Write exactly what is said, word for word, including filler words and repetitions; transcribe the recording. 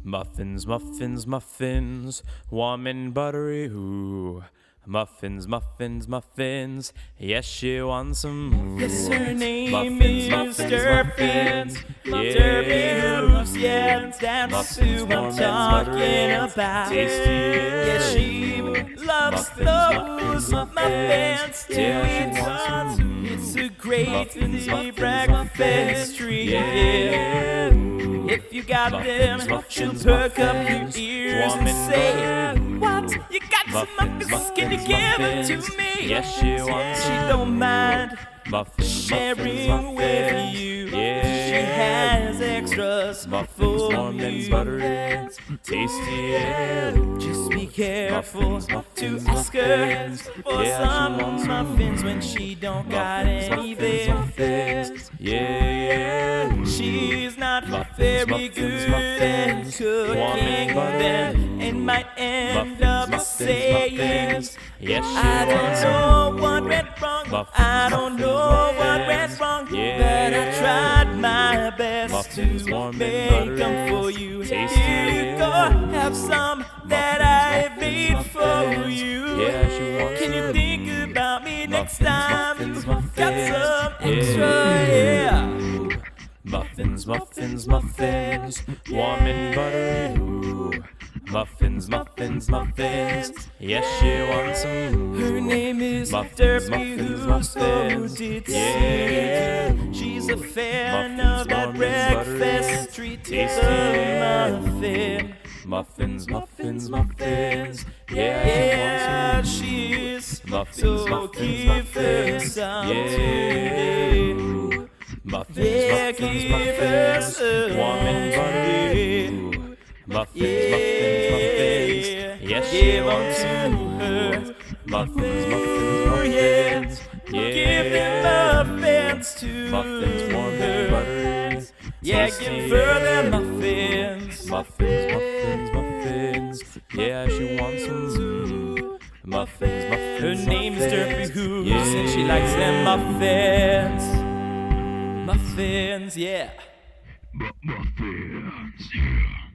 Muffins, muffins, muffins, warm and buttery, ooh. Muffins, muffins, muffins, yes, she wants some. Yes, her name muffins, is muffins, Derpy. muffins, Derpy Hoops, yeah, that's muffins, who I'm warm and talking buttery, about. tasty, Yeah, she loves muffins, those muffins, muffins to yeah, she eat. wants some. It's a great Muffins, muffins, breakfast treat. yeah. If you got Muffins, them, she'll muffins, perk up muffins, your ears warm and and say, buttery. "What? You got some Muffins, muffins? Can you muffins, give them muffins, to me?" yes, she wants She some. don't mind Muffins, sharing muffins, with muffins, you. yeah. She has extras Muffins, for warm and you. buttery, tasty, yeah. Just be careful Muffins, to muffins, ask her muffins, for yeah, she some wants some. muffins when she don't got Muffins, anything. muffins, yeah, yeah. She's not Muffins, very muffins, good muffins, at warm and cooking buttery. them and might end Muffins, up muffins, saying, muffins, yes, she "I don't wants some. know what went wrong, Muffins, I don't muffins, know what muffins, went wrong, yeah. but I tried my best Muffins, to warm and make buttery, them for you. tasty, Here you go, have some that I made for you. yeah, she wants Can you some. think about me next Muffins, time? muffins, Got muffins, some yeah. extra, yeah. Muffins, muffins, muffins, warm and buttery, ooh. Muffins, muffins, muffins, yes, she wants some. Her name is Muffins, Derpy muffins, Hoops, oh, muffins, did yeah. see. She's a fan Muffins, of that warm and breakfast buttery, treat, tasty, the yeah. muffin. Muffins, muffins, muffins, yeah, Yeah, she she's wants some. Muffins, so muffins, give her muffins, some yeah. today. Muffins, Yeah, muffins, give her muffins, some warm and buttery, today. ooh. Muffins, Yeah, muffins, muffins, yes, she give 'em wants to some. her. Muffins, muffins, Oh, yeah. muffins, yeah. Give them muffins to Muffins, warm her. and buttery, Yeah, tasty, give her yeah. them muffins. Muffins, muffins, muffins, yeah, she wants some. Muffins, muffins, Her name's Derpy muffins, Hoops, yeah. and she likes them muffins. Muffins, yeah. Muffins, yeah.